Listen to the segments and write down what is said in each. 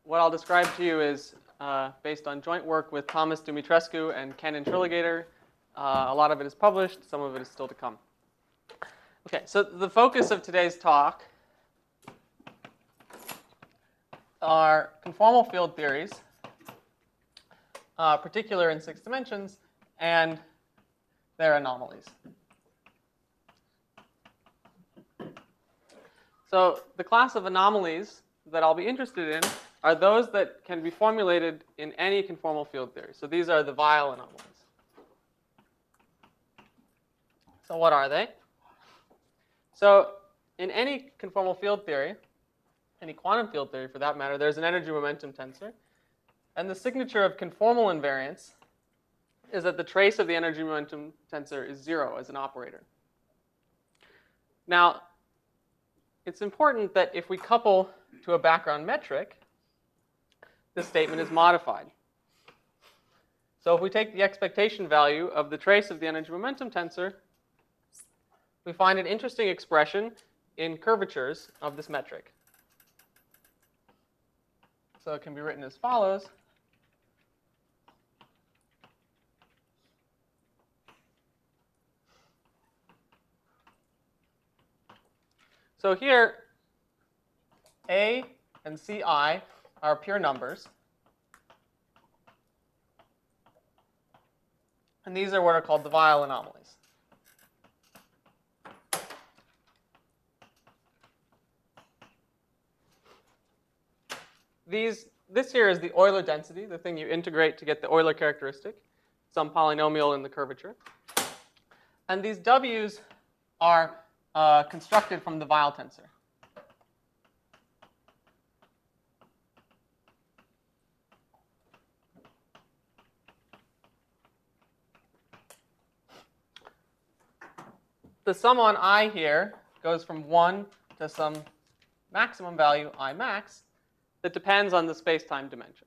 what I'll describe to you is based on joint work with Thomas Dumitrescu and Ken Introligator. A lot of it is published. Some of it is still to come. Okay, so the focus of today's talk are conformal field theories, particular in 6 dimensions, and their anomalies. So the class of anomalies that I'll be interested in are those that can be formulated in any conformal field theory. So these are the Weyl anomalies. So what are they? So in any conformal field theory, any quantum field theory for that matter, there's an energy momentum tensor. And the signature of conformal invariance is that the trace of the energy momentum tensor is 0 as an operator. Now, it's important that if we couple to a background metric, this statement is modified. So if we take the expectation value of the trace of the energy momentum tensor, we find an interesting expression in curvatures of this metric. So it can be written as follows. So here, A and Ci are pure numbers. And these are what are called the Weyl anomalies. This here is the Euler density, the thing you integrate to get the Euler characteristic, some polynomial in the curvature. And these W's are constructed from the Weyl tensor. The sum on I here goes from 1 to some maximum value I max that depends on the space-time dimension.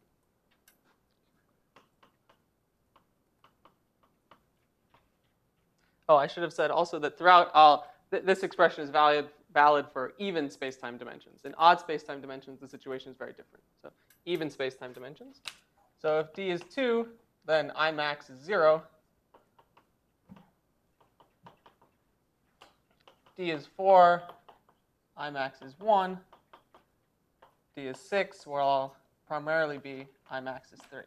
Oh, I should have said also that throughout this expression is valid for even space-time dimensions. In odd space-time dimensions, the situation is very different. So even space-time dimensions. So if d is 2, then I max is 0. D is 4, I max is 1. D is 6, where I'll primarily be I max is 3.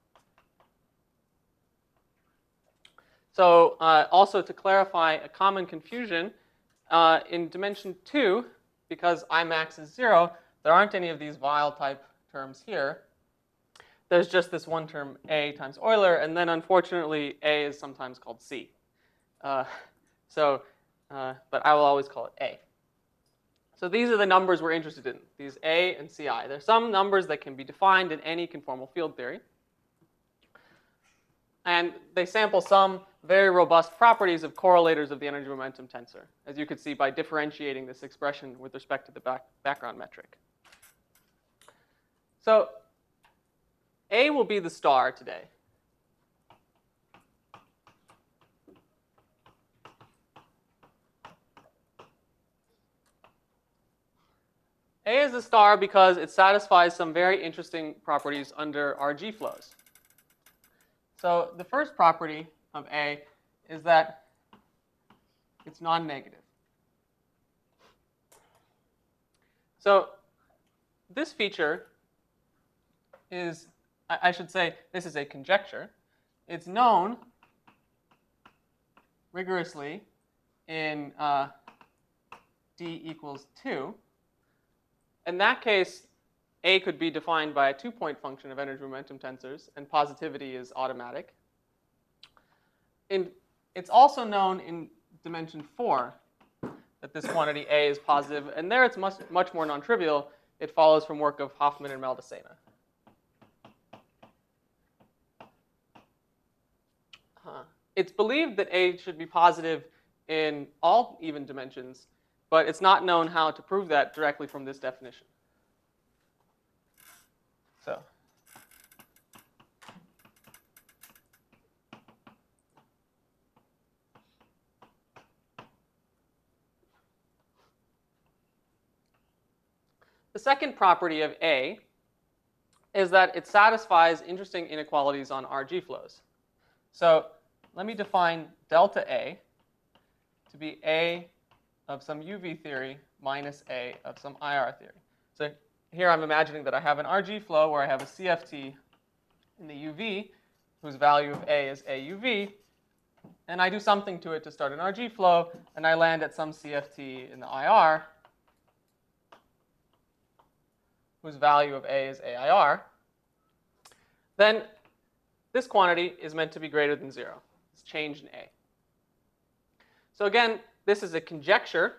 So also to clarify a common confusion, in dimension 2, because I max is 0, there aren't any of these Weyl type terms here. There's just this one term A times Euler, and then unfortunately A is sometimes called C. But I will always call it A. So these are the numbers we're interested in, these A and Ci. There's some numbers that can be defined in any conformal field theory. And they sample some very robust properties of correlators of the energy momentum tensor, as you could see by differentiating this expression with respect to the background metric. So A will be the star today. A is a star because it satisfies some very interesting properties under RG flows. So the first property of A is that it's non-negative. So this feature is, I should say, this is a conjecture. It's known rigorously in D equals 2. In that case, A could be defined by a 2-point function of energy momentum tensors, and positivity is automatic. It's also known in dimension 4 that this quantity A is positive, and there it's much more non-trivial. It follows from work of Hoffman and Maldacena. It's believed that A should be positive in all even dimensions, but it's not known how to prove that directly from this definition. So the second property of A is that it satisfies interesting inequalities on RG flows. So let me define delta A to be A of some UV theory minus A of some IR theory. So here I'm imagining that I have an RG flow where I have a CFT in the UV whose value of A is AUV, and I do something to it to start an RG flow, and I land at some CFT in the IR whose value of A is AIR, then this quantity is meant to be greater than 0. It's change in A. So again, this is a conjecture.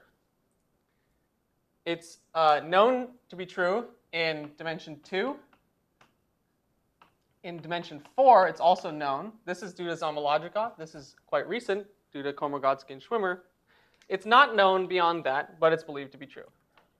It's known to be true in dimension 2. In dimension 4, it's also known. This is due to Zamolodchikov. This is quite recent due to Komargodski and Schwimmer. It's not known beyond that, but it's believed to be true.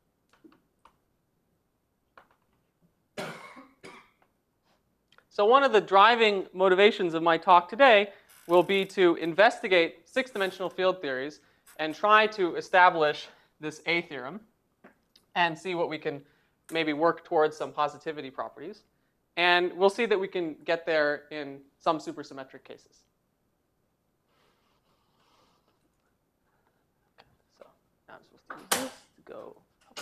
So one of the driving motivations of my talk today will be to investigate six-dimensional field theories and try to establish this A theorem and see what we can maybe work towards some positivity properties. And we'll see that we can get there in some supersymmetric cases. So now I'm supposed to use this to go.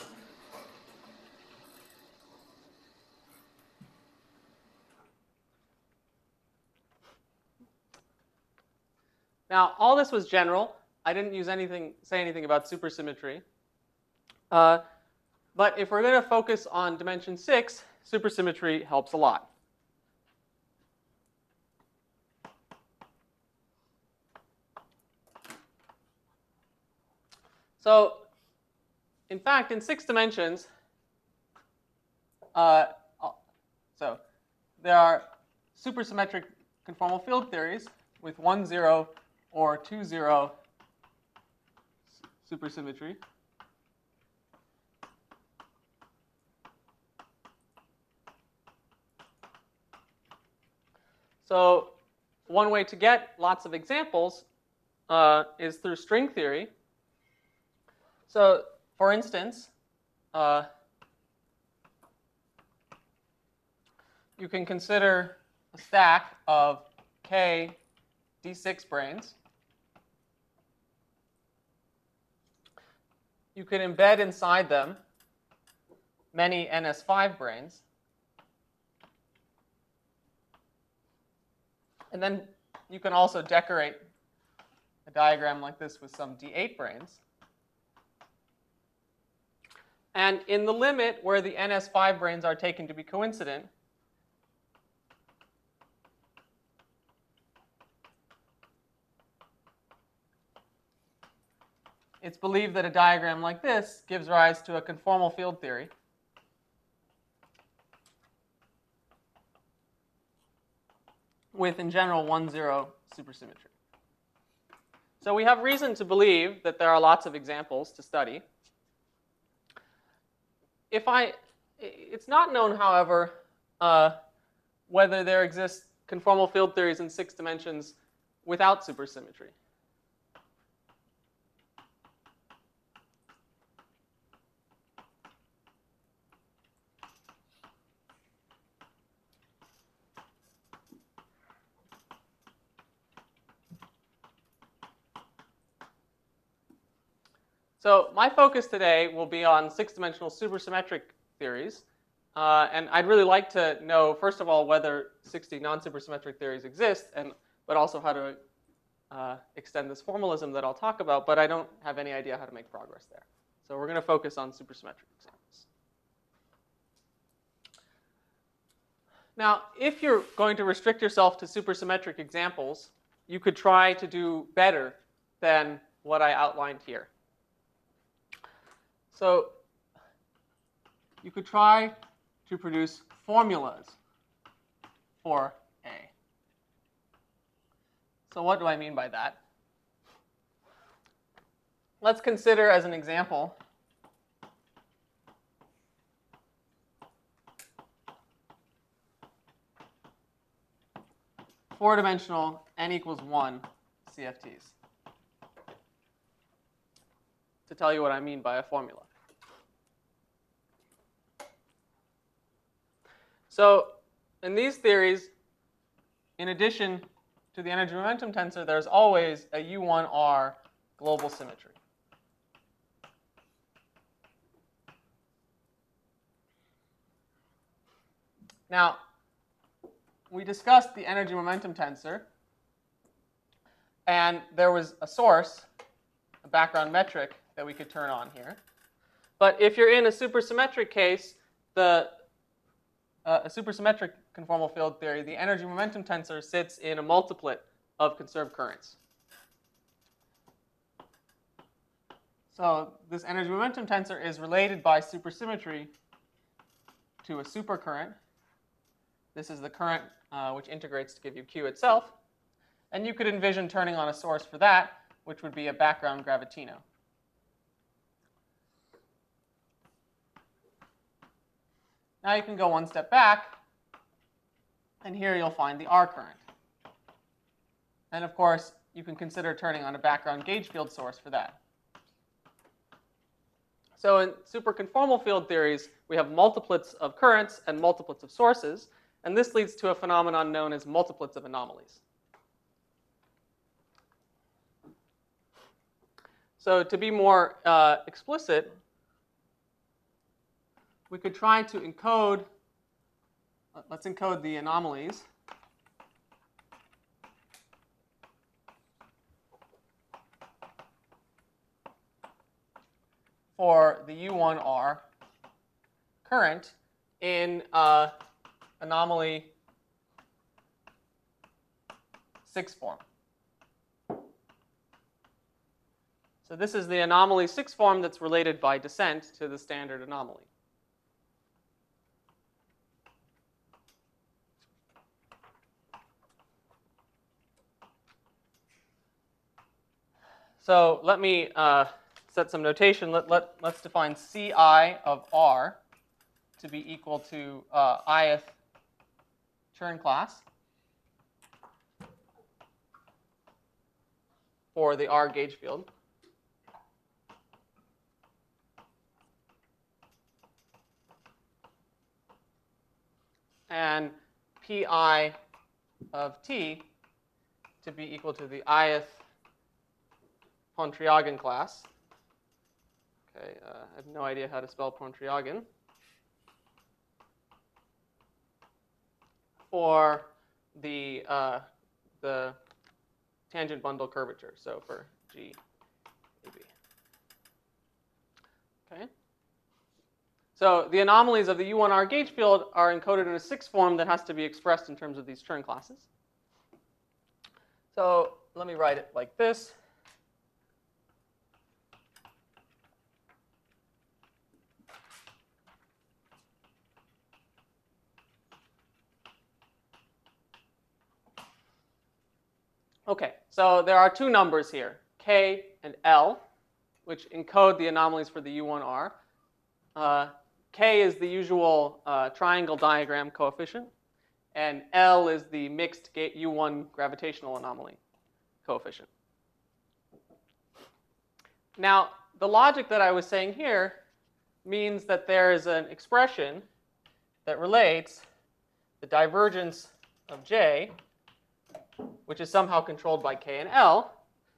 Now, all this was general. I didn't say anything about supersymmetry. But if we're going to focus on dimension 6, supersymmetry helps a lot. So, in fact, in 6 dimensions, so there are supersymmetric conformal field theories with 1, 0 or 2, 0 supersymmetry. So one way to get lots of examples is through string theory. So for instance, you can consider a stack of K D6 branes. You can embed inside them many NS5 branes. And then you can also decorate a diagram like this with some D8 branes. And in the limit where the NS5 branes are taken to be coincident, it's believed that a diagram like this gives rise to a conformal field theory. With, in general, 1, 0 supersymmetry. So we have reason to believe that there are lots of examples to study. It's not known, however, whether there exist conformal field theories in 6 dimensions without supersymmetry. So my focus today will be on 6-dimensional supersymmetric theories. And I'd really like to know, first of all, whether 6D non-supersymmetric theories exist, but also how to extend this formalism that I'll talk about. But I don't have any idea how to make progress there. So we're going to focus on supersymmetric examples. Now, if you're going to restrict yourself to supersymmetric examples, you could try to do better than what I outlined here. So you could try to produce formulas for A. So what do I mean by that? Let's consider as an example four-dimensional n equals 1 CFTs. To tell you what I mean by a formula. So in these theories, in addition to the energy momentum tensor, there's always a U1R global symmetry. Now, we discussed the energy momentum tensor, and there was a source, a background metric that we could turn on here. But if you're in a supersymmetric case, a supersymmetric conformal field theory, the energy momentum tensor sits in a multiplet of conserved currents. So this energy momentum tensor is related by supersymmetry to a supercurrent. This is the current which integrates to give you Q itself. And you could envision turning on a source for that, which would be a background gravitino. Now you can go one step back, and here you'll find the R current. And of course, you can consider turning on a background gauge field source for that. So in superconformal field theories, we have multiplets of currents and multiplets of sources, and this leads to a phenomenon known as multiplets of anomalies. So to be more explicit, we could try to encode, let's encode the anomalies. For the U1R current in anomaly 6 form. So this is the anomaly 6 form that's related by descent to the standard anomaly. So let me set some notation. Let's define Ci of R to be equal to ith Chern class for the R gauge field. And Pi of T to be equal to the ith Pontryagin class. Okay, I have no idea how to spell Pontryagin. For the tangent bundle curvature, so for G, AB. Okay. So the anomalies of the U1R gauge field are encoded in a 6 form that has to be expressed in terms of these Chern classes. So let me write it like this. Okay, so there are two numbers here, K and L, which encode the anomalies for the U1R. K is the usual triangle diagram coefficient, and L is the mixed U1 gravitational anomaly coefficient. Now, the logic that I was saying here means that there is an expression that relates the divergence of J, which is somehow controlled by K and L,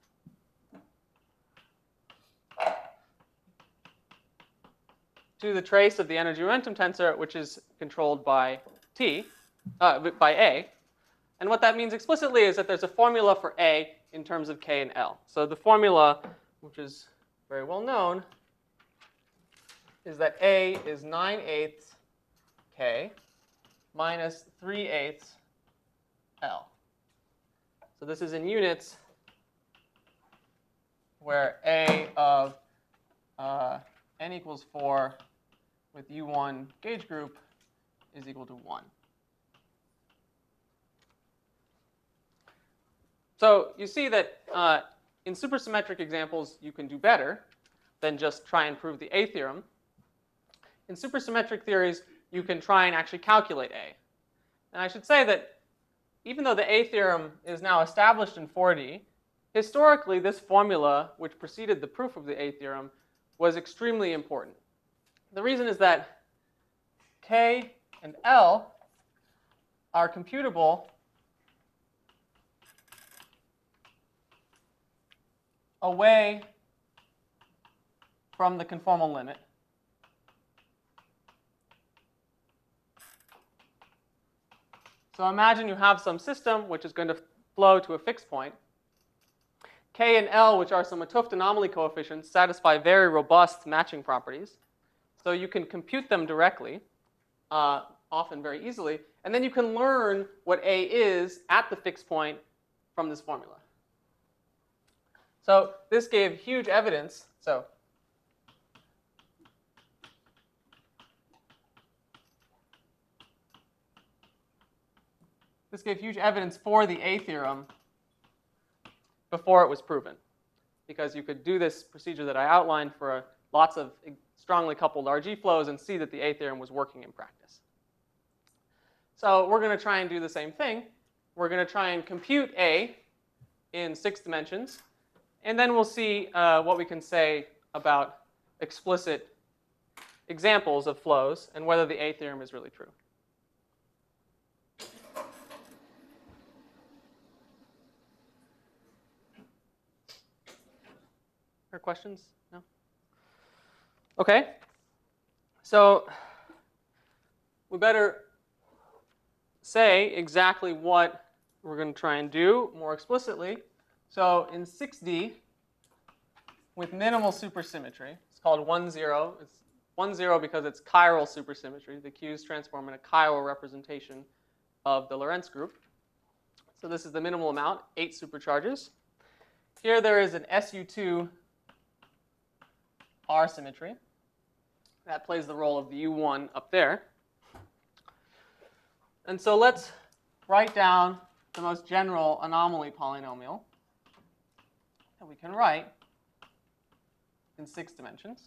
to the trace of the energy momentum tensor, which is controlled by by A. And what that means explicitly is that there's a formula for A in terms of K and L. So the formula, which is very well known, is that A is 9/8 K minus 3/8 L. So this is in units where A of n equals 4 with U1 gauge group is equal to 1. So you see that in supersymmetric examples, you can do better than just try and prove the A theorem. In supersymmetric theories, you can try and actually calculate A. And I should say that even though the A theorem is now established in 4D, historically this formula, which preceded the proof of the A theorem, was extremely important. The reason is that K and L are computable away from the conformal limit So imagine you have some system which is going to flow to a fixed point. K and L, which are some 't Hooft anomaly coefficients, satisfy very robust matching properties. So you can compute them directly, often very easily, and then you can learn what A is at the fixed point from this formula. So this gave huge evidence. This gave huge evidence for the A theorem before it was proven, because you could do this procedure that I outlined for lots of strongly coupled RG flows and see that the A theorem was working in practice. So we're going to try and do the same thing. We're going to try and compute A in 6 dimensions, and then we'll see what we can say about explicit examples of flows and whether the A theorem is really true. Are questions? No? Okay. So we better say exactly what we're going to try and do more explicitly. So in 6D, with minimal supersymmetry, it's called 1, 0. It's 1, 0 because it's chiral supersymmetry. The Q's transform in a chiral representation of the Lorentz group. So this is the minimal amount, 8 supercharges. Here there is an SU2 R symmetry. That plays the role of the U1 up there. And so let's write down the most general anomaly polynomial that we can write in 6 dimensions.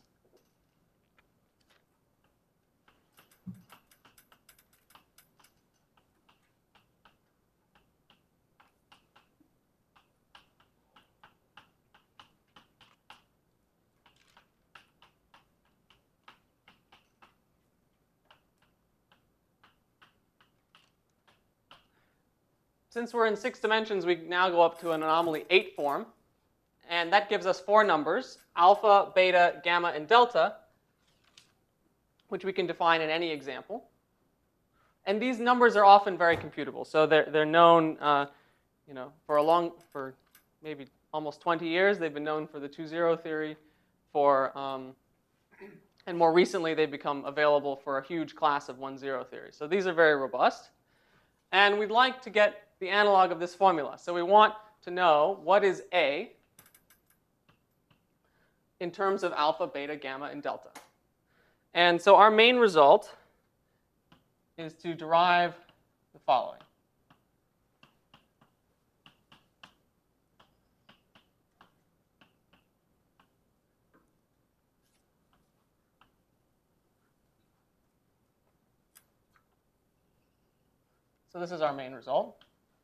Since we're in 6 dimensions, we now go up to an anomaly 8 form. And that gives us 4 numbers, alpha, beta, gamma, and delta, which we can define in any example. And these numbers are often very computable. So they're known, for maybe almost 20 years. They've been known for the 2-0 theory, and more recently they've become available for a huge class of 1-0 theory. So these are very robust. And we'd like to get the analog of this formula. So we want to know what is A in terms of alpha, beta, gamma, and delta. And so our main result is to derive the following. So this is our main result.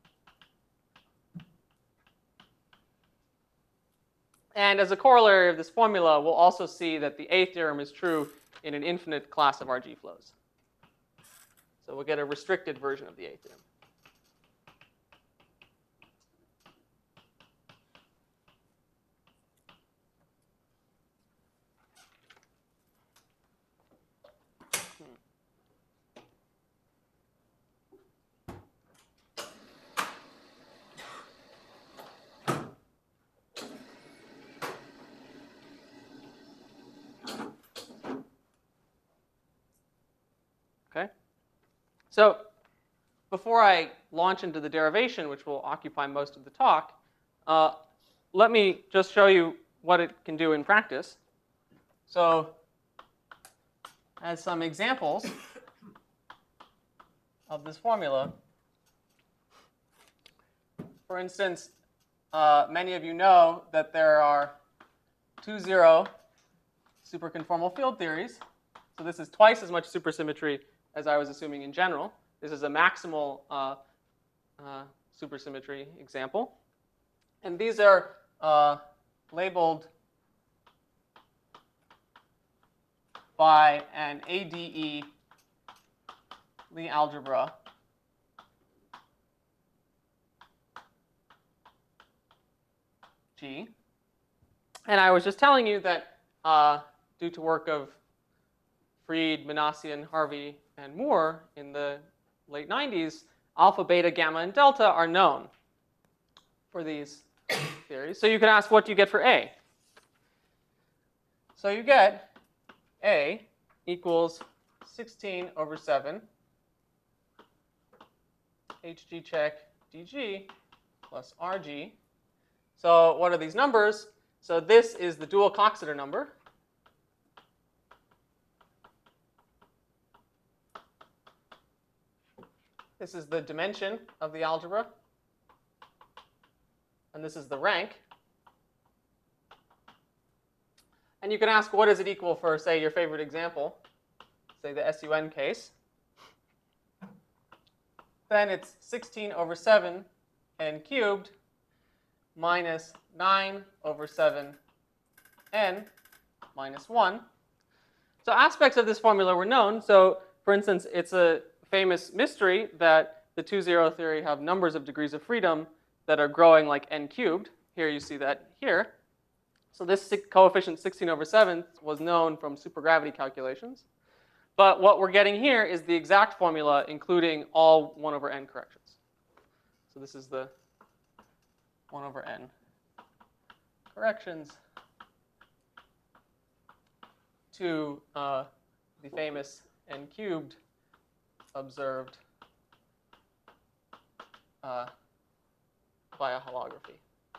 And as a corollary of this formula, we'll also see that the A theorem is true in an infinite class of RG flows. So we'll get a restricted version of the A theorem. Okay. So before I launch into the derivation, which will occupy most of the talk, let me just show you what it can do in practice. So as some examples of this formula, for instance, many of you know that there are 2-0 superconformal field theories. So this is twice as much supersymmetry as I was assuming in general. This is a maximal supersymmetry example. And these are labeled by an ADE Lie algebra G. And I was just telling you that due to work of Fried, Manassian, Harvey, and Moore in the late 90s, alpha, beta, gamma, and delta are known for these theories. So you can ask, what do you get for A? So you get A equals 16 over 7 Hg check dg plus Rg. So what are these numbers? So this is the dual Coxeter number. This is the dimension of the algebra. And this is the rank. And you can ask, what does it equal for, say, your favorite example, say the SUN case? Then it's 16 over 7 n cubed minus 9 over 7 n minus 1. So aspects of this formula were known. So for instance, it's a famous mystery that the 2-0 theory have numbers of degrees of freedom that are growing like n cubed. Here you see that here. So this coefficient 16 over 7 was known from supergravity calculations. But what we're getting here is the exact formula, including all 1 over n corrections. So this is the 1 over n corrections to the famous n cubed observed via holography.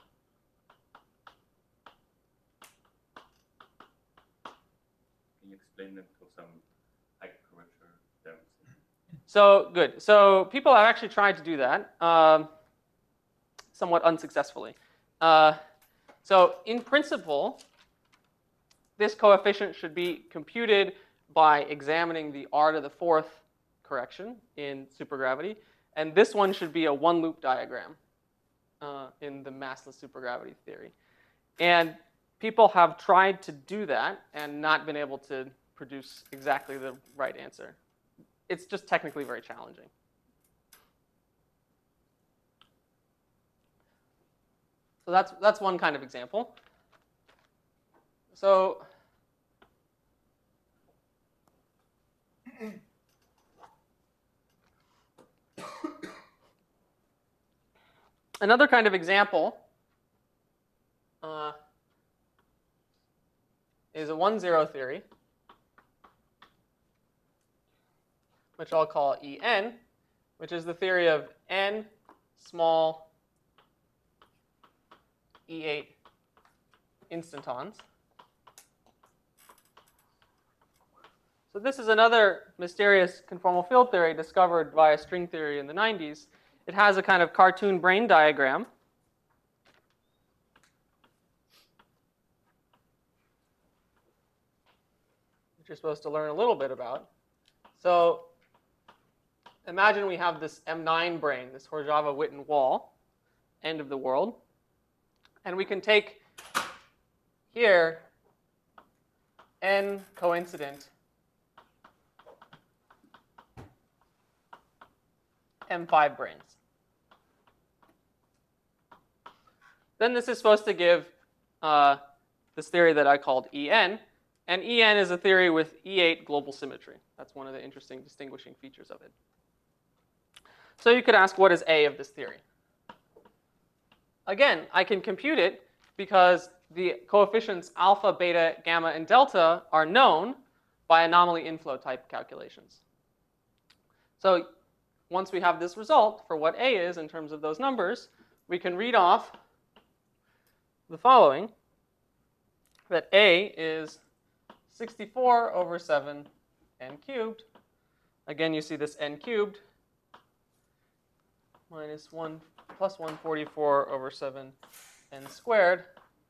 Can you explain them to some high curvature terms? So good. So people have actually tried to do that, somewhat unsuccessfully. So in principle, this coefficient should be computed by examining the r to the 4th correction in supergravity. And this one should be a one-loop diagram in the massless supergravity theory. And people have tried to do that and not been able to produce exactly the right answer. It's just technically very challenging. So that's one kind of example. So another kind of example is a 1-0 theory, which I'll call En, which is the theory of n small E8 instantons. So this is another mysterious conformal field theory discovered via string theory in the 90s. It has a kind of cartoon brain diagram. Which you're supposed to learn a little bit about. So imagine we have this M9 brain, this Horzava-Witten wall, end of the world. And we can take here n coincident M5 brains. Then this is supposed to give this theory that I called En. And En is a theory with E8 global symmetry. That's one of the interesting distinguishing features of it. So you could ask, what is A of this theory? Again, I can compute it because the coefficients alpha, beta, gamma, and delta are known by anomaly inflow type calculations. So once we have this result for what A is in terms of those numbers, we can read off the following, that A is 64 over 7 n cubed. Again, you see this n cubed minus 1 plus 144 over 7 n squared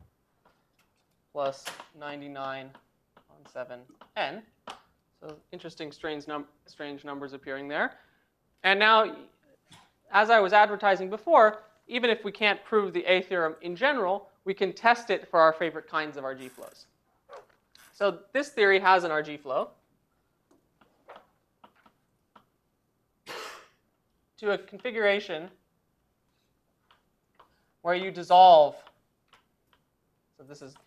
plus 99 on 7 n. So interesting strange numbers appearing there. And now, as I was advertising before, even if we can't prove the A theorem in general, we can test it for our favorite kinds of RG flows. So this theory has an RG flow to a configuration where you dissolve So this is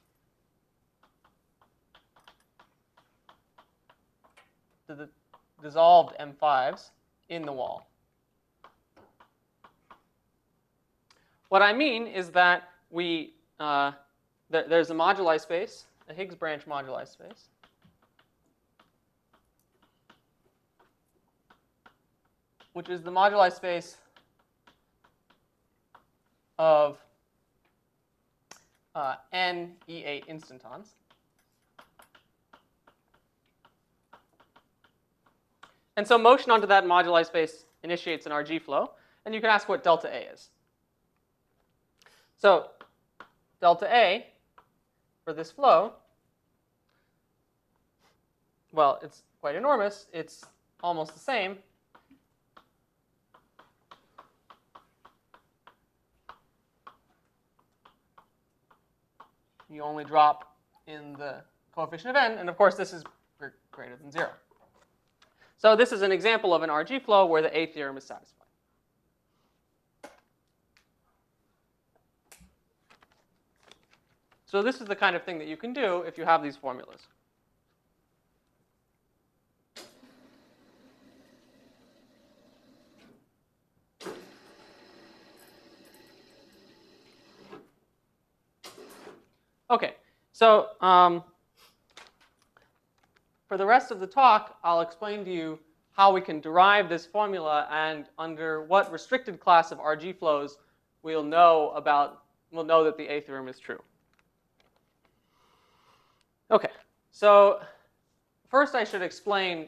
the dissolved M5s in the wall. What I mean is that there's a moduli space, a Higgs branch moduli space. Which is the moduli space of n E8 instantons. And so motion onto that moduli space initiates an RG flow. And you can ask what delta A is. So delta A for this flow, well, it's quite enormous. It's almost the same. You only drop in the coefficient of n, and of course this is greater than 0. So this is an example of an RG flow where the A theorem is satisfied. So this is the kind of thing that you can do if you have these formulas. Okay, so for the rest of the talk, I'll explain to you how we can derive this formula and under what restricted class of RG flows we'll know that the A theorem is true. Okay, so first I should explain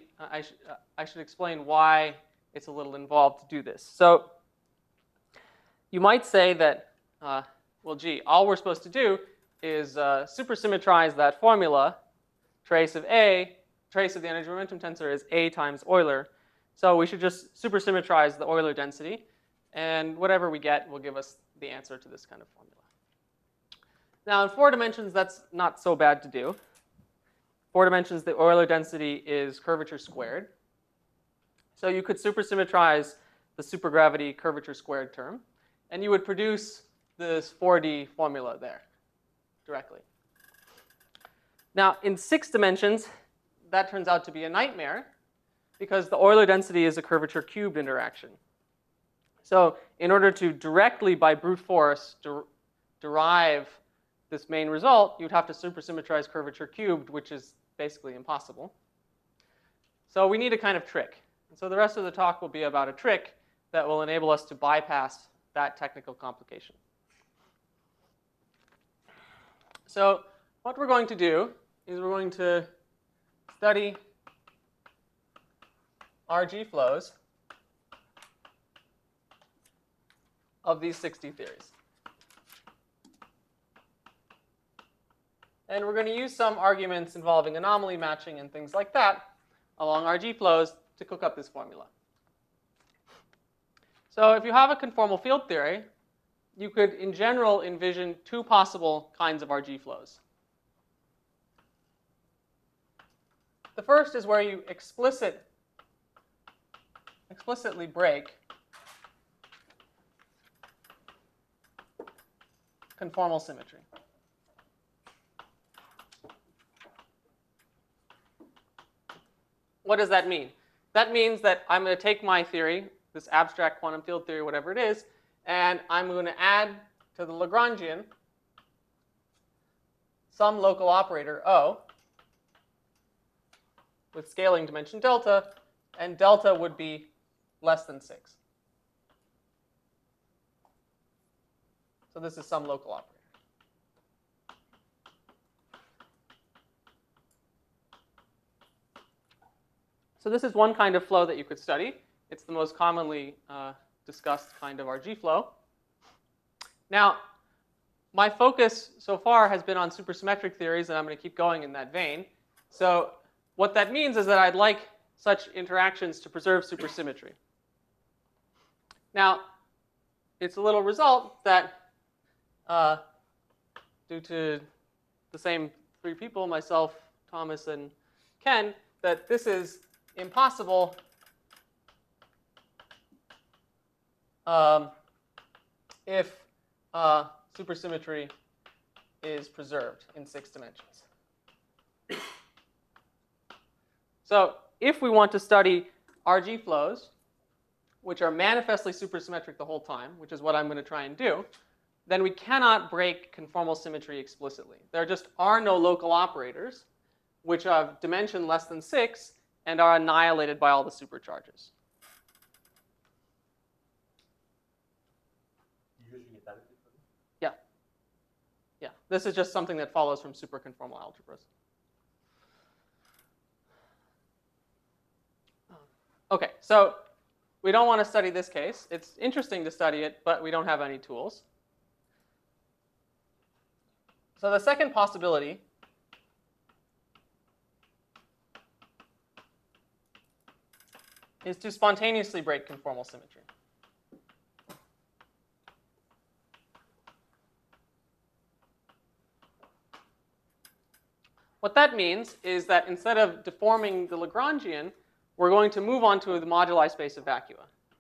why it's a little involved to do this. So you might say that, well, gee, all we're supposed to do is supersymmetrize that formula. Trace of the energy momentum tensor is A times Euler. So we should just supersymmetrize the Euler density, and whatever we get will give us the answer to this kind of formula. Now in 4 dimensions, that's not so bad to do. 4 dimensions, the Euler density is curvature squared. So you could supersymmetrize the supergravity curvature squared term, and you would produce this 4D formula there directly. Now in 6 dimensions, that turns out to be a nightmare because the Euler density is a curvature cubed interaction. So in order to directly, by brute force, derive this main result, you'd have to supersymmetrize curvature cubed, which is basically impossible. So we need a kind of trick. And so the rest of the talk will be about a trick that will enable us to bypass that technical complication. So what we're going to do is we're going to study RG flows of these 60 theories. And we're going to use some arguments involving anomaly matching and things like that along RG flows to cook up this formula. So if you have a conformal field theory, you could, in general, envision 2 possible kinds of RG flows. The first is where you explicitly break conformal symmetry. What does that mean? That means that I'm going to take my theory, this abstract quantum field theory, whatever it is, and I'm going to add to the Lagrangian some local operator O with scaling dimension delta, and delta would be less than 6. So this is some local operator. So this is one kind of flow that you could study. It's the most commonly discussed kind of RG flow. Now, my focus so far has been on supersymmetric theories, and I'm going to keep going in that vein. So what that means is that I'd like such interactions to preserve supersymmetry. Now, it's a little result that due to the same 3 people, myself, Thomas, and Ken, that this is impossible if supersymmetry is preserved in 6 dimensions. So if we want to study RG flows, which are manifestly supersymmetric the whole time, which is what I'm going to try and do, then we cannot break conformal symmetry explicitly. There just are no local operators which have dimension less than 6 and are annihilated by all the supercharges. You're using a delegate for this? Yeah. Yeah. This is just something that follows from superconformal algebras. Okay, so we don't want to study this case. It's interesting to study it, but we don't have any tools. So the second possibility is to spontaneously break conformal symmetry. What that means is that instead of deforming the Lagrangian, we're going to move on to the moduli space of vacua.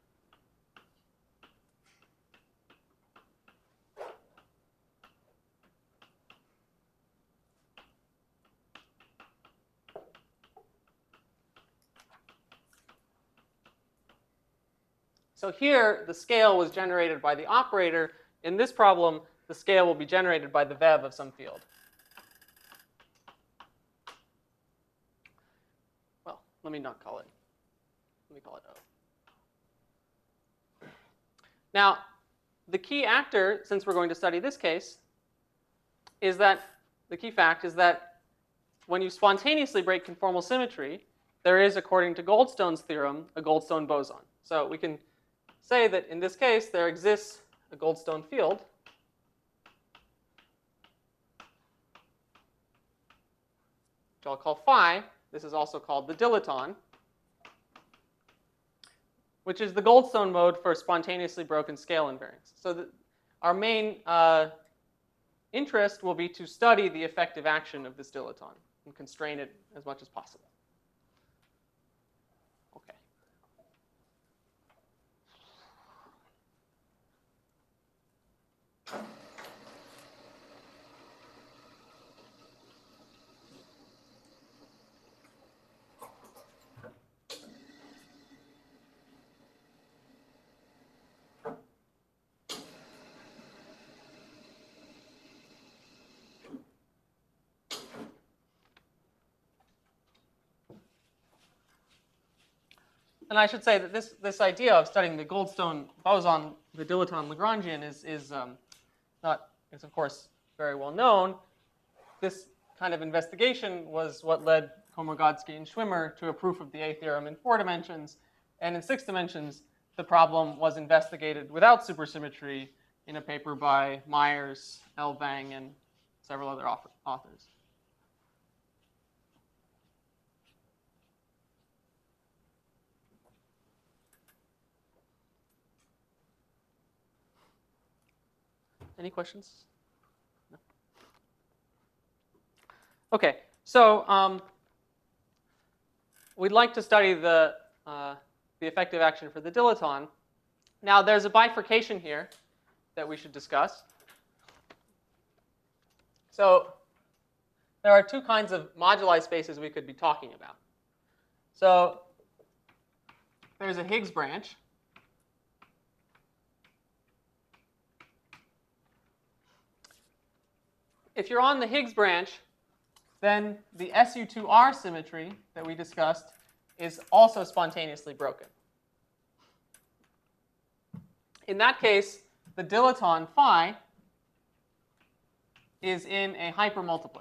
So here, the scale was generated by the operator. In this problem, the scale will be generated by the vev of some field. Well, let me not call it. Let me call it O. Now, the key actor, since we're going to study this case, is that the key fact is that when you spontaneously break conformal symmetry, there is, according to Goldstone's theorem, a Goldstone boson. So we can say that in this case, there exists a Goldstone field which I'll call phi. This is also called the dilaton, which is the Goldstone mode for spontaneously broken scale invariance. So our main interest will be to study the effective action of this dilaton and constrain it as much as possible. Okay. And I should say that this idea of studying the Goldstone boson, the dilaton Lagrangian, is of course very well known. This kind of investigation was what led Komargodski and Schwimmer to a proof of the A theorem in 4 dimensions, and in 6 dimensions, the problem was investigated without supersymmetry in a paper by Myers, L. Vang, and several other authors. Any questions? No? Okay, so we'd like to study the effective action for the dilaton. Now, there's a bifurcation here that we should discuss. So there are 2 kinds of moduli spaces we could be talking about. So there's a Higgs branch. If you're on the Higgs branch, then the SU2R symmetry that we discussed is also spontaneously broken. In that case, the dilaton phi is in a hypermultiplet.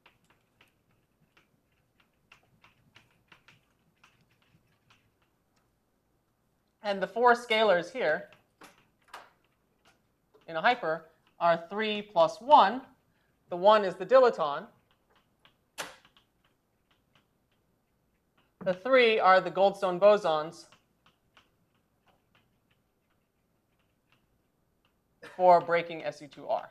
And the 4 scalars here in a hyper are 3 plus 1. The 1 is the dilaton. The 3 are the Goldstone bosons for breaking SU2R.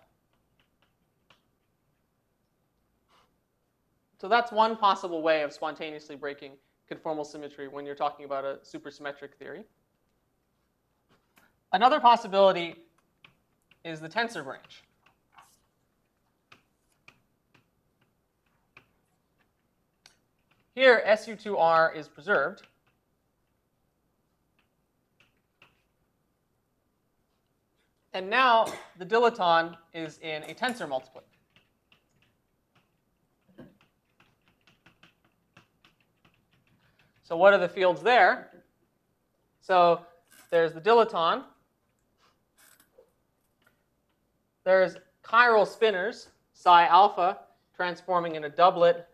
So that's one possible way of spontaneously breaking conformal symmetry when you're talking about a supersymmetric theory. Another possibility is the tensor branch. here SU2R is preserved. And now the dilaton is in a tensor multiplet. So what are the fields there? So there's the dilaton. There's chiral spinors, psi alpha, transforming in a doublet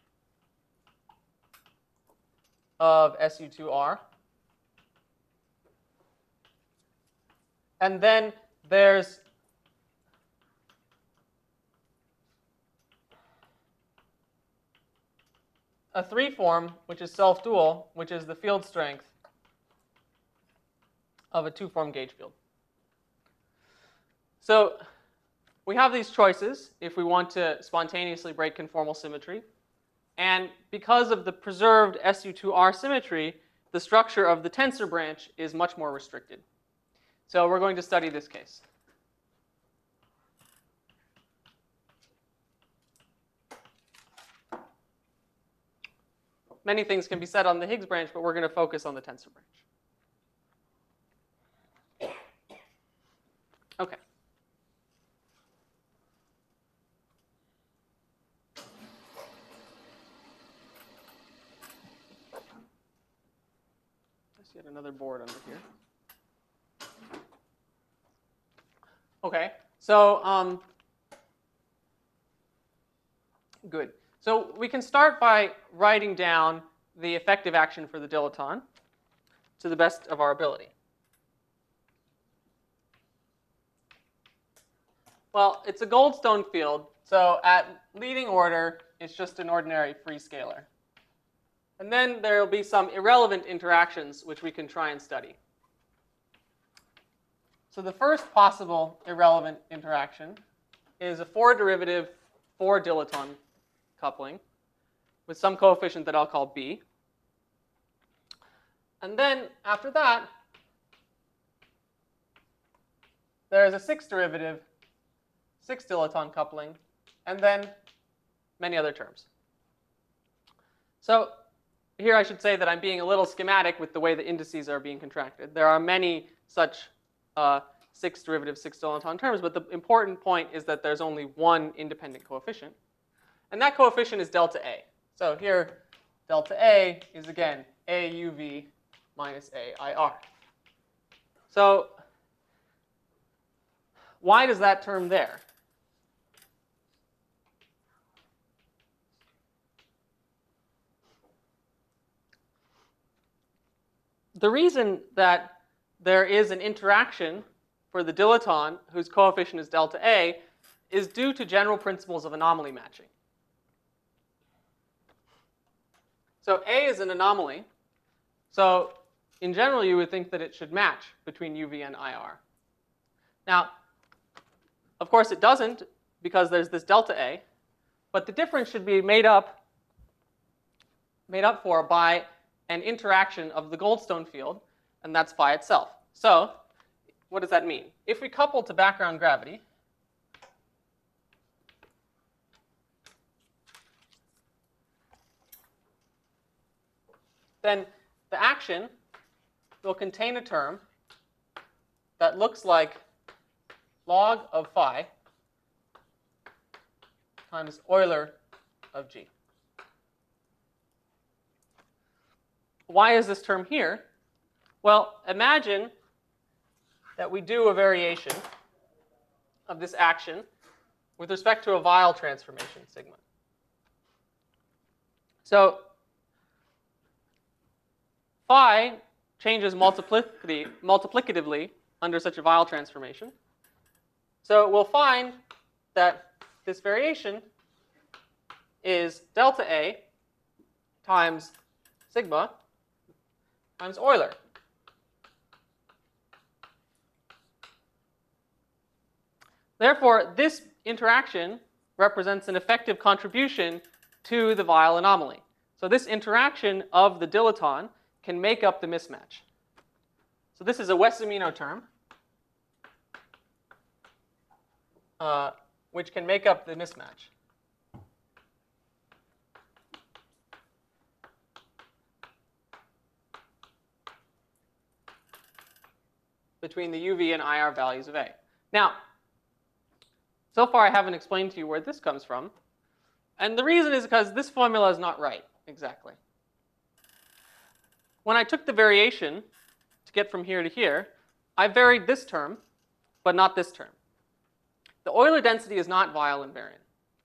of SU2R. And then there's a 3-form, which is self-dual, which is the field strength of a 2-form gauge field. So we have these choices if we want to spontaneously break conformal symmetry. And because of the preserved SU2R symmetry, the structure of the tensor branch is much more restricted. So we're going to study this case. Many things can be said on the Higgs branch, but we're going to focus on the tensor branch. Okay. Let's get another board under here. Okay, so good. So we can start by writing down the effective action for the dilaton to the best of our ability. Well, it's a Goldstone field, so at leading order, it's just an ordinary free scalar. And then there will be some irrelevant interactions which we can try and study. So the first possible irrelevant interaction is a 4-derivative 4-dilaton coupling with some coefficient that I'll call B. And then after that, there's a 6-derivative 6-dilaton coupling, and then many other terms. So here I should say that I'm being a little schematic with the way the indices are being contracted. There are many such 6-derivative 6-dilaton terms, but the important point is that there's only one independent coefficient. And that coefficient is delta A. So here, delta A is, again, AUV minus AIR. So why does that term there? The reason that there is an interaction for the dilaton whose coefficient is delta A is due to general principles of anomaly matching. So A is an anomaly. So in general, you would think that it should match between UV and IR. Now, of course, it doesn't because there's this delta A, but the difference should be made up for by an interaction of the Goldstone field, and that's phi itself. So what does that mean? If we couple to background gravity, then the action will contain a term that looks like log of phi times Euler of G. Why is this term here? Well, imagine that we do a variation of this action with respect to a Weyl transformation, sigma. So phi changes multiplicatively under such a Weyl transformation. So we'll find that this variation is delta A times sigma times Euler. Therefore, this interaction represents an effective contribution to the Weyl anomaly. So this interaction of the dilaton can make up the mismatch. So this is a Wess-Zumino term, which can make up the mismatch. between the UV and IR values of A. Now, so far I haven't explained to you where this comes from. And the reason is because this formula is not right, exactly. When I took the variation to get from here to here, I varied this term, but not this term. The Euler density is not Weyl invariant.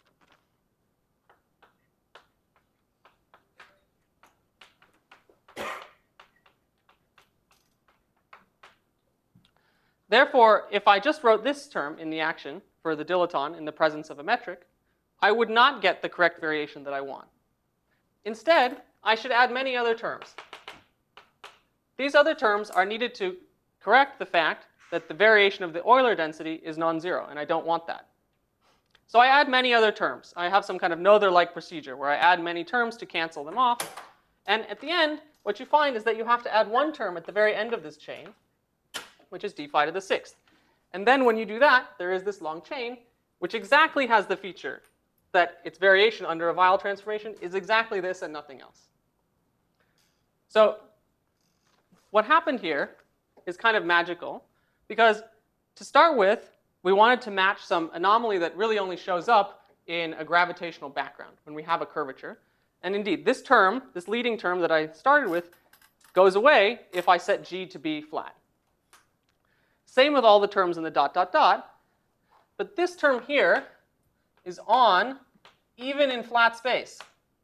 Therefore, if I just wrote this term in the action for the dilaton in the presence of a metric, I would not get the correct variation that I want. Instead, I should add many other terms. These other terms are needed to correct the fact that the variation of the Euler density is non-zero, and I don't want that. So I add many other terms. I have some kind of Noether-like procedure where I add many terms to cancel them off. And at the end, what you find is that you have to add one term at the very end of this chain, which is d phi to the sixth. And then when you do that, there is this long chain, which exactly has the feature that its variation under a Weyl transformation is exactly this and nothing else. So what happened here is kind of magical, because to start with, we wanted to match some anomaly that really only shows up in a gravitational background when we have a curvature. And indeed, this term, this leading term that I started with, goes away if I set G to be flat. Same with all the terms in the dot, dot, dot. But this term here is on even in flat space.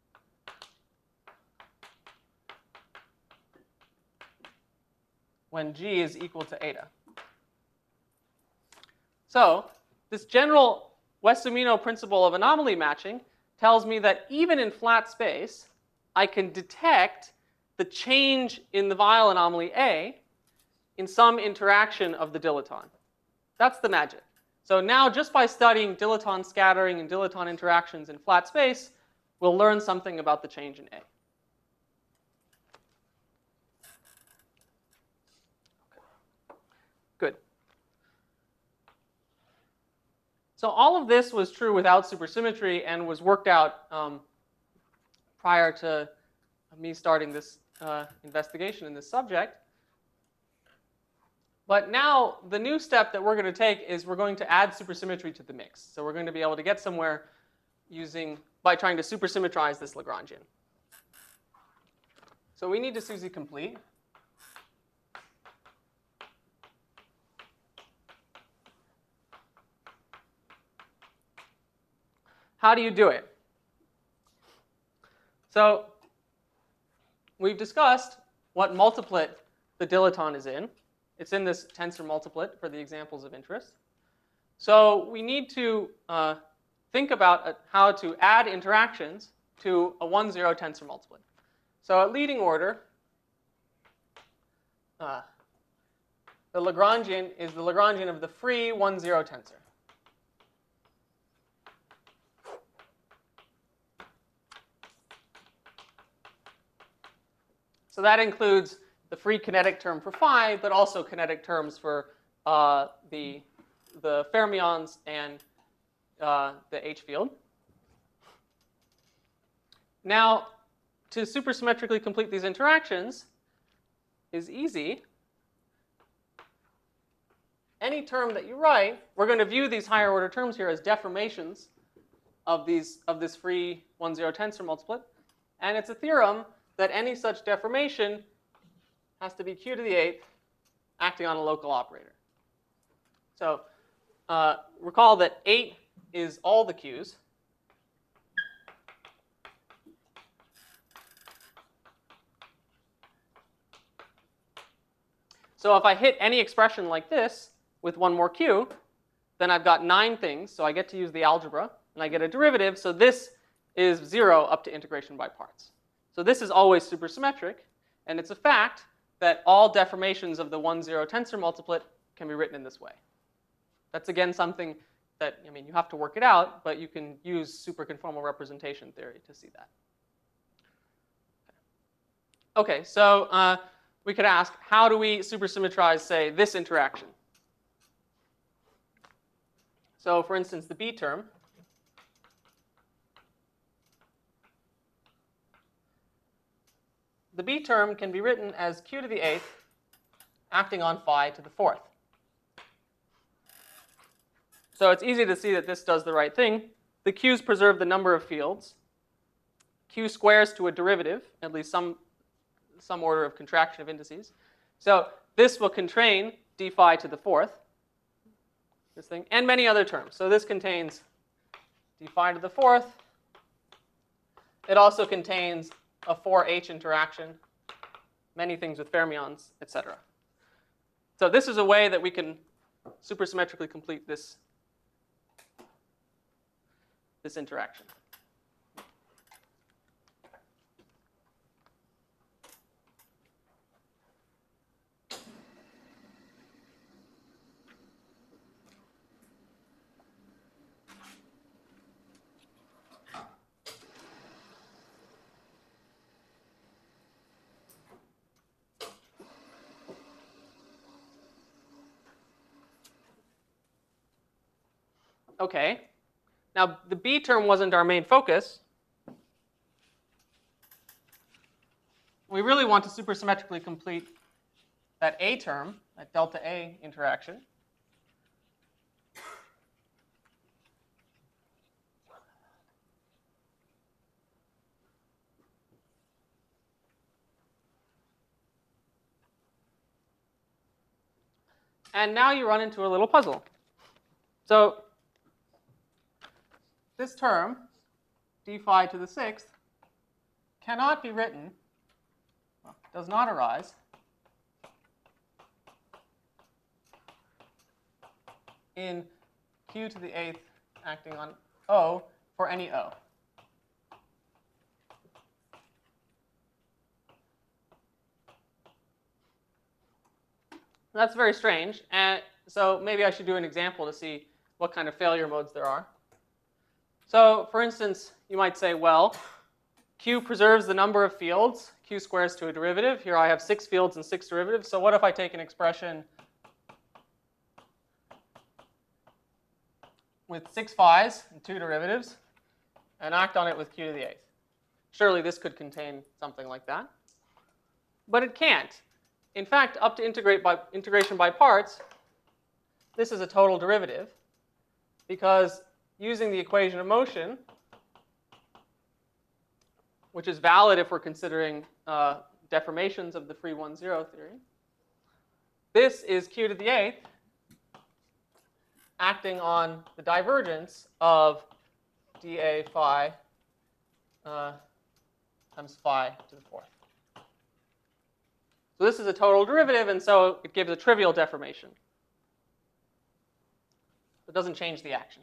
When G is equal to eta. So this general Wess-Zumino principle of anomaly matching tells me that even in flat space, I can detect the change in the Weyl anomaly A in some interaction of the dilaton. That's the magic. So now just by studying dilaton scattering and dilaton interactions in flat space, we'll learn something about the change in A. Good. So all of this was true without supersymmetry and was worked out prior to me starting this investigation in this subject. But now the new step that we're going to take is we're going to add supersymmetry to the mix. So we're going to be able to get somewhere by trying to supersymmetrize this Lagrangian. So we need to SUSY complete. How do you do it? So we've discussed what multiplet the dilaton is in. It's in this tensor multiplet for the examples of interest. So we need to think about how to add interactions to a 1-0 tensor multiplet. So at leading order, the Lagrangian is the Lagrangian of the free 1-0 tensor. So that includes the free kinetic term for phi, but also kinetic terms for the fermions and the H field. Now, to supersymmetrically complete these interactions is easy. Any term that you write, we're going to view these higher order terms here as deformations of this free 1-0 tensor multiplet. And it's a theorem that any such deformation has to be q to the 8th acting on a local operator. So recall that 8 is all the q's. So if I hit any expression like this with one more q, then I've got 9 things. So I get to use the algebra, and I get a derivative. So this is 0 up to integration by parts. So this is always supersymmetric, and it's a fact that all deformations of the 1-0 tensor multiplet can be written in this way. That's again something that, I mean, you have to work it out, but you can use superconformal representation theory to see that. Okay, so we could ask, how do we supersymmetrize, say, this interaction? So for instance, the B term. The B term can be written as q to the 8th acting on phi to the fourth. So it's easy to see that this does the right thing. The Q's preserve the number of fields. Q squares to a derivative, at least some order of contraction of indices. So this will constrain d phi to the fourth, this thing, and many other terms. So this contains d phi to the fourth. It also contains a 4H interaction, many things with fermions, etc. So this is a way that we can supersymmetrically complete this interaction. Okay. Now, the B term wasn't our main focus. We really want to supersymmetrically complete that A term, that delta A interaction. And now you run into a little puzzle. So this term, d phi to the sixth, cannot be written, well, does not arise in q to the eighth acting on O for any O. That's very strange. And so maybe I should do an example to see what kind of failure modes there are. So for instance, you might say, well, Q preserves the number of fields. Q squares to a derivative. Here I have 6 fields and 6 derivatives. So what if I take an expression with 6 phi's and 2 derivatives and act on it with Q to the eighth? Surely this could contain something like that. But it can't. In fact, up to integration by parts, this is a total derivative, because using the equation of motion, which is valid if we're considering deformations of the free 1,0 theory, this is q to the eighth acting on the divergence of dA phi times phi to the fourth. So this is a total derivative, and so it gives a trivial deformation. It doesn't change the action.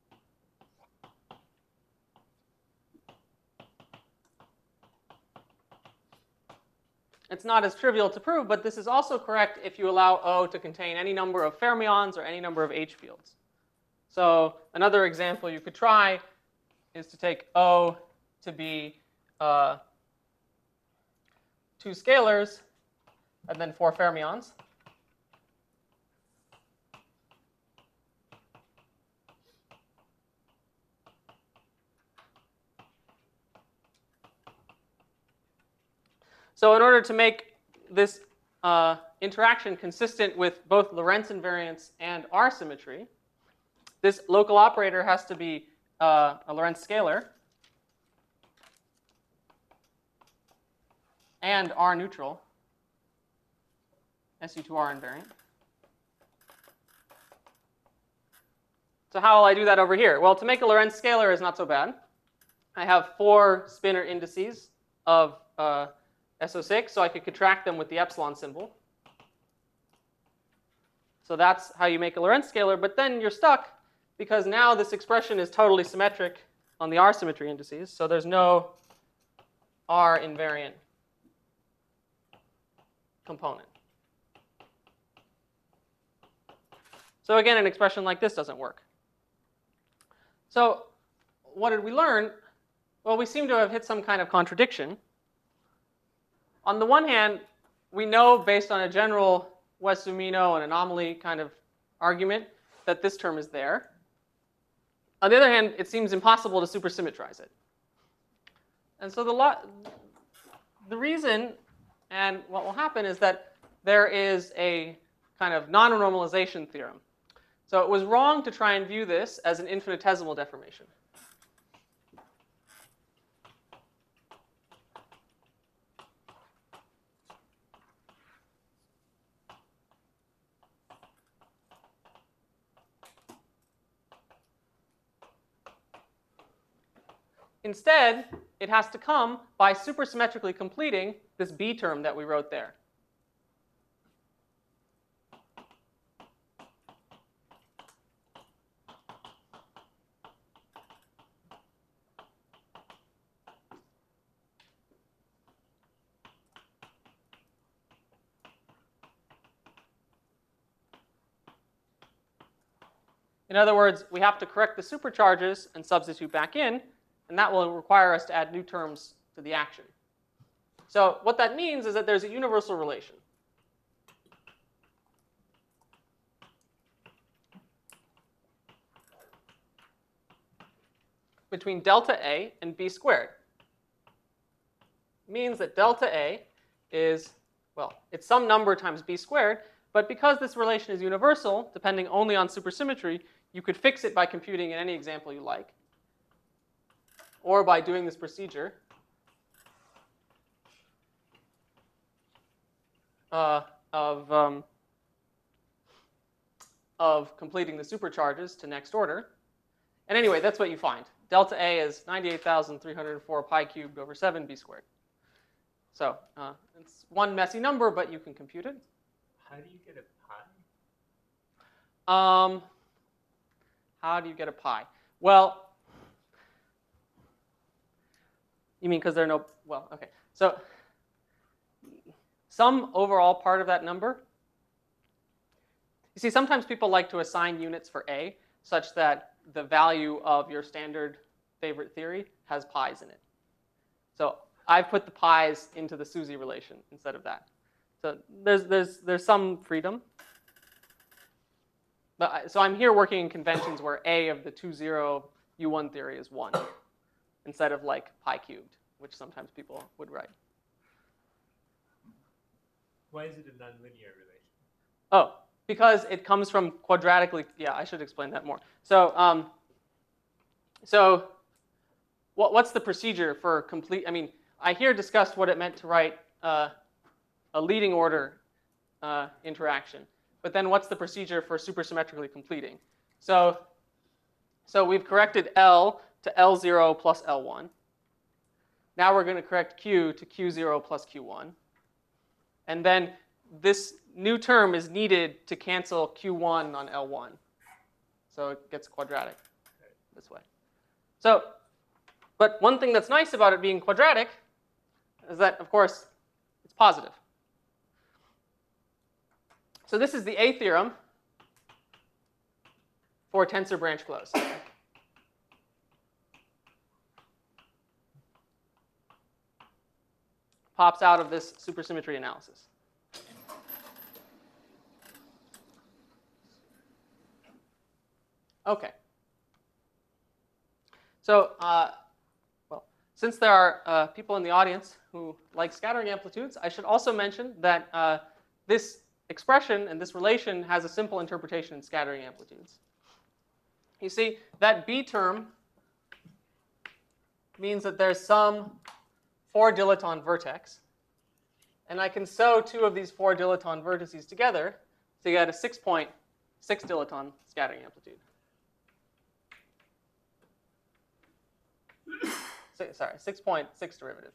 It's not as trivial to prove, but this is also correct if you allow O to contain any number of fermions or any number of H fields. So another example you could try is to take O to be 2 scalars and then 4 fermions. So in order to make this interaction consistent with both Lorentz invariance and R symmetry, this local operator has to be a Lorentz scalar and R neutral, SU2R invariant. So how will I do that over here? Well, to make a Lorentz scalar is not so bad. I have 4 spinor indices of SO6, so I could contract them with the epsilon symbol. So that's how you make a Lorentz scalar, but then you're stuck because now this expression is totally symmetric on the R symmetry indices, so there's no R invariant component. So again, an expression like this doesn't work. So what did we learn? Well, we seem to have hit some kind of contradiction. On the one hand, we know based on a general Wess-Zumino and anomaly kind of argument that this term is there. On the other hand, it seems impossible to supersymmetrize it. And so the reason, and what will happen, is that there is a kind of non-normalization theorem. So it was wrong to try and view this as an infinitesimal deformation. Instead, it has to come by supersymmetrically completing this B term that we wrote there. In other words, we have to correct the supercharges and substitute back in, and that will require us to add new terms to the action. So what that means is that there's a universal relation between delta A and B squared. It means that delta A is, well, it's some number times B squared, but because this relation is universal, depending only on supersymmetry, you could fix it by computing in any example you like, or by doing this procedure of completing the supercharges to next order. And anyway, that's what you find. Delta A is 98,304 pi cubed over 7 B squared. So it's one messy number, but you can compute it. How do you get a pi? How do you get a pi? Well, you mean because there are no, well, okay. So some overall part of that number. You see, sometimes people like to assign units for A such that the value of your standard favorite theory has pi's in it. So I've put the pi's into the SUSY relation instead of that. So there's some freedom. But so I'm here working in conventions where A of the 2-0 U1 theory is 1 instead of like pi cubed, which sometimes people would write. Why is it a nonlinear relation? Oh, because it comes from quadratically. Yeah, I should explain that more. So, what's the procedure for complete? I mean, I here discussed what it meant to write a leading order interaction. But then what's the procedure for supersymmetrically completing? So we've corrected L to L0 plus L1. Now we're going to correct Q to Q0 plus Q1. And then this new term is needed to cancel Q1 on L1. So it gets quadratic this way. So, but one thing that's nice about it being quadratic is that, of course, it's positive. So this is the A theorem for tensor branch flows. Pops out of this supersymmetry analysis. Okay. So, well, since there are people in the audience who like scattering amplitudes, I should also mention that this expression and this relation has a simple interpretation in scattering amplitudes. You see, that B term means that there's some 4 dilaton vertex. And I can sew 2 of these 4 dilaton vertices together to get a 6.6 dilaton scattering amplitude. Sorry, 6.6 derivative.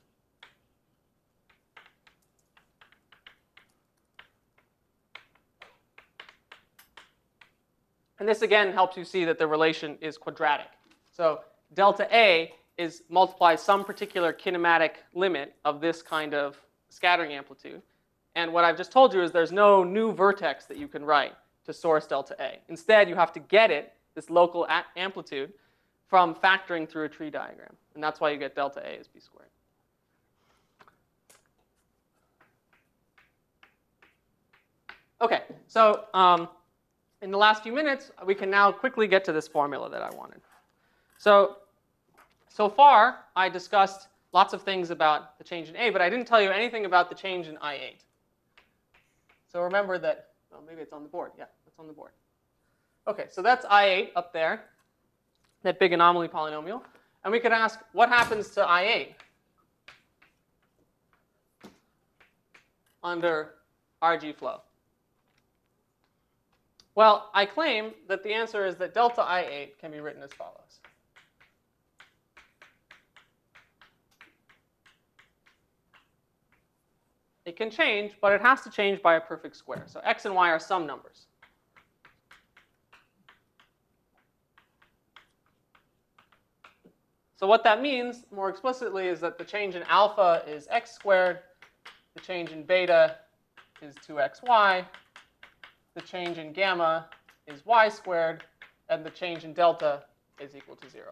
And this again helps you see that the relation is quadratic. So delta A multiplies some particular kinematic limit of this kind of scattering amplitude. And what I've just told you is there's no new vertex that you can write to source delta A. Instead, you have to get it, this local amplitude, from factoring through a tree diagram. And that's why you get delta A as B squared. Okay, so in the last few minutes, we can now quickly get to this formula that I wanted. So far, I discussed lots of things about the change in A, but I didn't tell you anything about the change in I8. So remember that, well, maybe it's on the board. Yeah, it's on the board. Okay, so that's I8 up there, that big anomaly polynomial. And we could ask, what happens to I8 under RG flow? Well, I claim that the answer is that delta I8 can be written as follows. It can change, but it has to change by a perfect square. So x and y are some numbers. So what that means, more explicitly, is that the change in alpha is x squared, the change in beta is 2xy, the change in gamma is y squared, and the change in delta is equal to 0.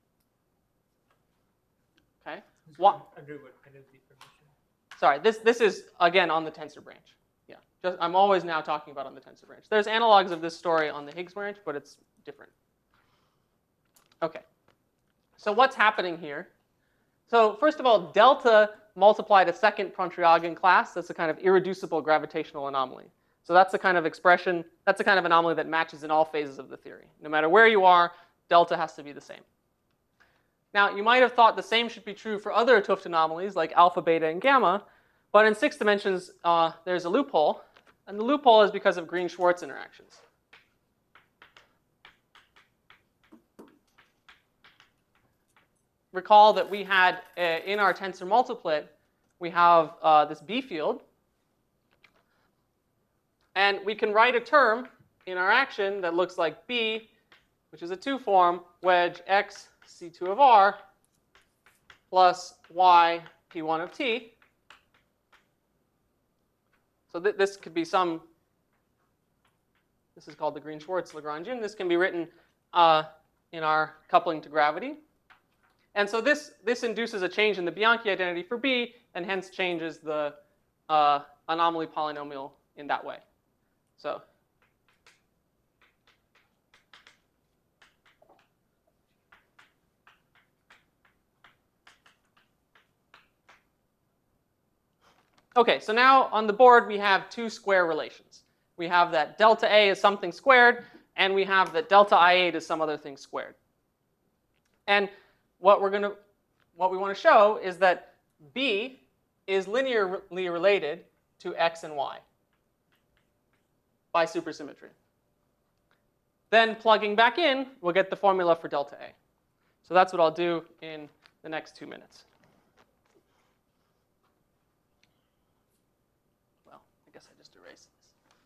Okay? What? Under what kind of deformation? Sorry, this is, again, on the tensor branch. Yeah, I'm always now talking about on the tensor branch. There's analogs of this story on the Higgs branch, but it's different. Okay. So what's happening here? So first of all, delta multiplied a second Pontryagin class. That's a kind of irreducible gravitational anomaly. So that's the kind of expression, that's the kind of anomaly that matches in all phases of the theory. No matter where you are, delta has to be the same. Now, you might have thought the same should be true for other 't Hooft anomalies like alpha, beta, and gamma, but in 6 dimensions, there's a loophole, and the loophole is because of Green-Schwarz interactions. Recall that we had, in our tensor multiplet, we have this B field. And we can write a term in our action that looks like B, which is a 2-form, wedge x C2 of R plus y P1 of T. So this could be some, this is called the Green-Schwarz Lagrangian. This can be written in our coupling to gravity. And so this induces a change in the Bianchi identity for B, and hence changes the anomaly polynomial in that way. So okay, so now on the board we have two square relations. We have that delta A is something squared, and we have that delta I8 is some other thing squared. And what we want to show is that B is linearly related to x and y by supersymmetry. Then plugging back in, we'll get the formula for delta A. So that's what I'll do in the next 2 minutes. Well, I guess I just erased this.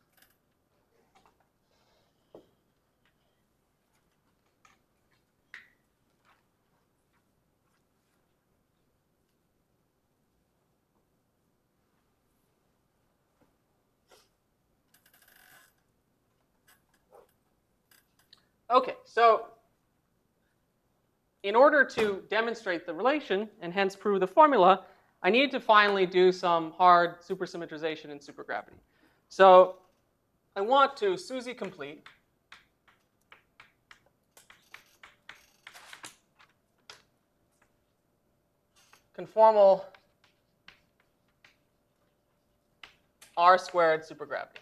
Okay, so in order to demonstrate the relation and hence prove the formula, I need to finally do some hard supersymmetrization in supergravity. So I want to SUSY complete conformal R squared supergravity.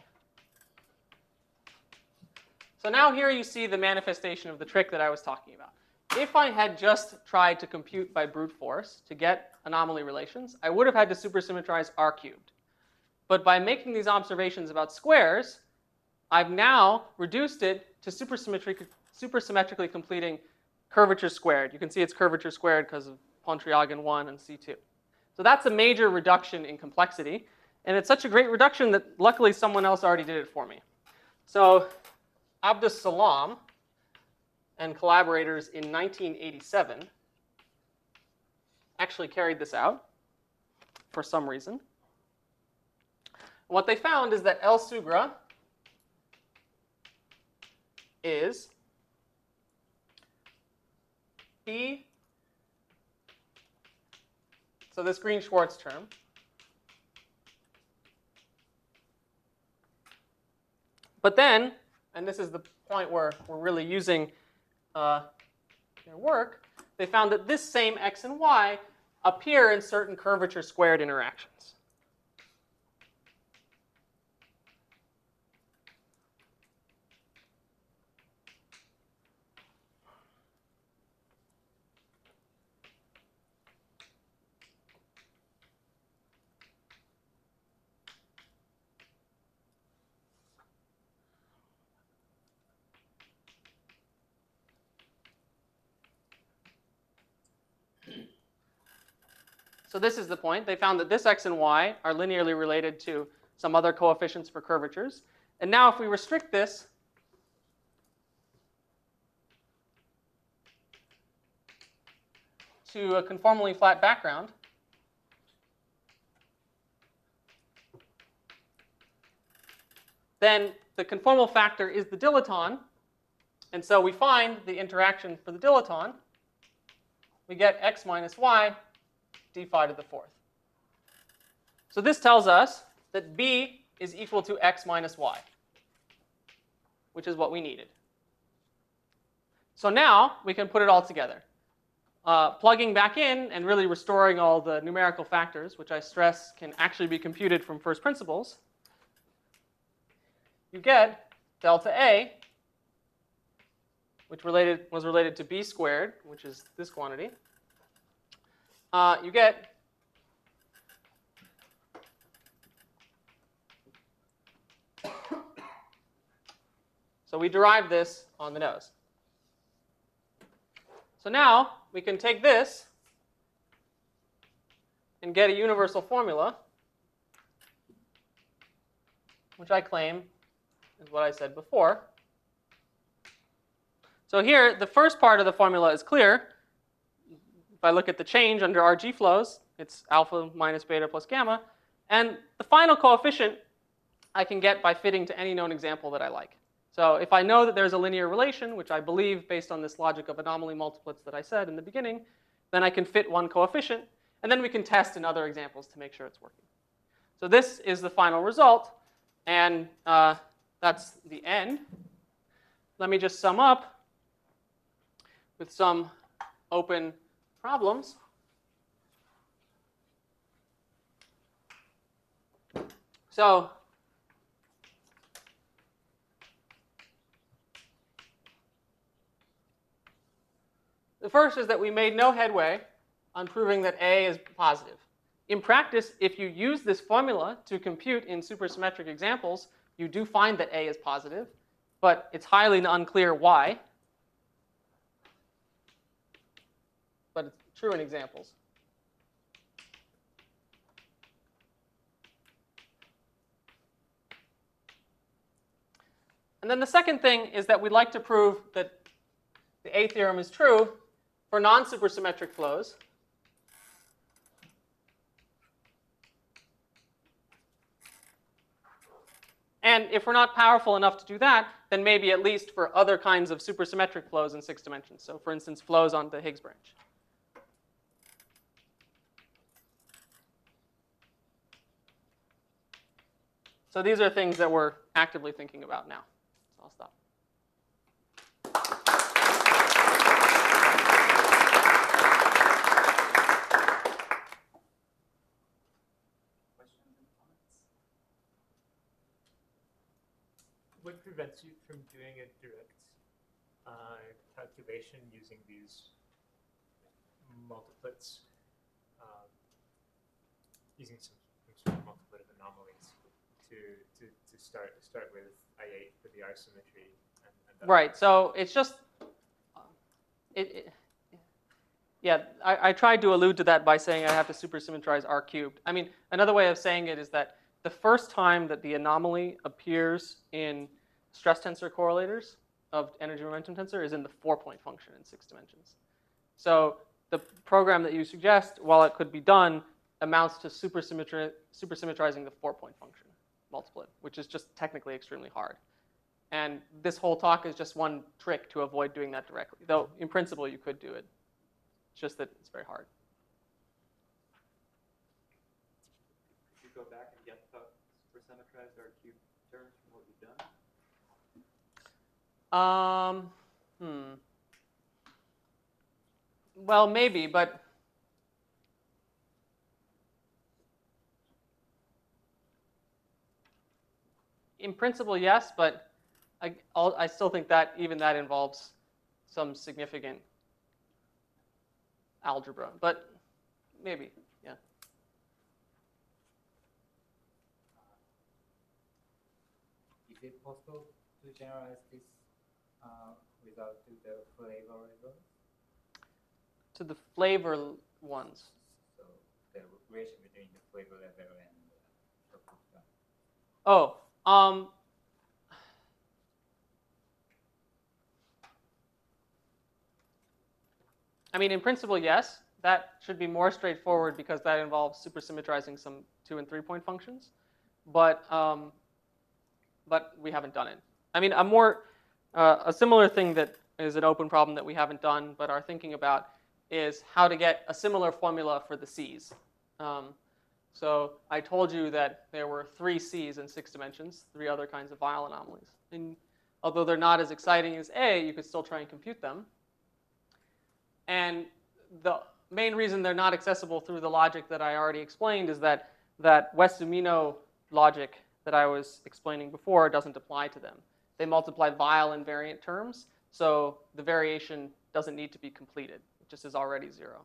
So now here you see the manifestation of the trick that I was talking about. If I had just tried to compute by brute force to get anomaly relations, I would have had to supersymmetrize R cubed. But by making these observations about squares, I've now reduced it to supersymmetrically completing curvature squared. You can see it's curvature squared because of Pontryagin 1 and C2. So that's a major reduction in complexity. And it's such a great reduction that luckily someone else already did it for me. So Abdus Salam and collaborators in 1987 actually carried this out for some reason. What they found is that L Sugra is B, so this Green-Schwarz term, but then, and this is the point where we're really using their work, they found that this same x and y appear in certain curvature squared interactions. So this is the point. They found that this x and y are linearly related to some other coefficients for curvatures. And now if we restrict this to a conformally flat background, then the conformal factor is the dilaton. And so we find the interaction for the dilaton. We get x minus y d phi to the fourth. So this tells us that B is equal to x minus y, which is what we needed. So now we can put it all together. Plugging back in and really restoring all the numerical factors, which I stress can actually be computed from first principles, you get delta A, which was related to B squared, which is this quantity. You get so we derived this on the nose. So now we can take this and get a universal formula, which I claim is what I said before. So here, the first part of the formula is clear. If I look at the change under RG flows, it's alpha minus beta plus gamma. And the final coefficient I can get by fitting to any known example that I like. So if I know that there's a linear relation, which I believe based on this logic of anomaly multiplets that I said in the beginning, then I can fit one coefficient. And then we can test in other examples to make sure it's working. So this is the final result. And that's the end. Let me just sum up with some open problems. So the first is that we made no headway on proving that A is positive. In practice, if you use this formula to compute in supersymmetric examples, you do find that A is positive, but it's highly unclear why. But it's true in examples. And then the second thing is that we'd like to prove that the A theorem is true for non-supersymmetric flows. And if we're not powerful enough to do that, then maybe at least for other kinds of supersymmetric flows in 6 dimensions. So for instance, flows on the Higgs branch. So these are things that we're actively thinking about now. So I'll stop. Questions and comments? What prevents you from doing a direct calculation using these multiplets, using some sort of multiplet of anomalies to start with I8 for the R symmetry? And Right. So it's just yeah. I tried to allude to that by saying I have to supersymmetrize R cubed. I mean, another way of saying it is that the first time that the anomaly appears in stress tensor correlators of energy momentum tensor is in the 4-point function in 6 dimensions. So the program that you suggest, while it could be done, amounts to supersymmetrizing the 4-point function multiplet, which is just technically extremely hard. And this whole talk is just one trick to avoid doing that directly, though in principle you could do it. It's just that it's very hard. Could you go back and get the supersymmetrized R cubed terms from what you've done? Well, maybe, but in principle, yes, but I still think that even that involves some significant algebra, but maybe, yeah. Is it possible to generalize this result to the flavor results? To the flavor ones. So the relation between the flavor level and the fructose. Oh, I mean, in principle, yes. That should be more straightforward because that involves supersymmetrizing some 2 and 3 point functions. But we haven't done it. I mean, a similar thing that is an open problem that we haven't done but are thinking about is how to get a similar formula for the C's. So I told you that there were 3 C's in 6 dimensions, 3 other kinds of Weyl anomalies. And although they're not as exciting as A, you could still try and compute them. And the main reason they're not accessible through the logic that I already explained is that Wess-Zumino logic that I was explaining before doesn't apply to them. They multiply Weyl invariant terms, so the variation doesn't need to be completed. It just is already 0.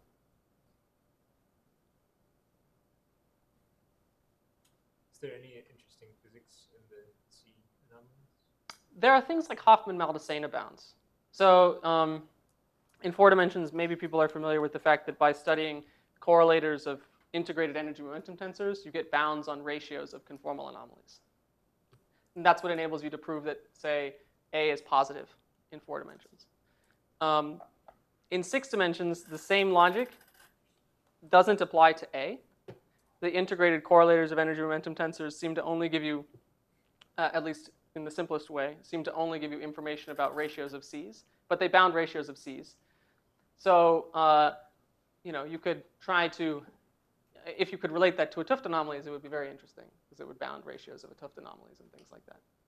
Is there any interesting physics in the C anomalies? There are things like Hoffman-Maldacena bounds. So in 4 dimensions, maybe people are familiar with the fact that by studying correlators of integrated energy momentum tensors, you get bounds on ratios of conformal anomalies. And that's what enables you to prove that, say, A is positive in 4 dimensions. In 6 dimensions, the same logic doesn't apply to A. The integrated correlators of energy momentum tensors seem to only give you, at least in the simplest way, seem to only give you information about ratios of C's, but they bound ratios of C's. So, you could try to, if you could relate that to 't Hooft anomalies, it would be very interesting because it would bound ratios of 't Hooft anomalies and things like that.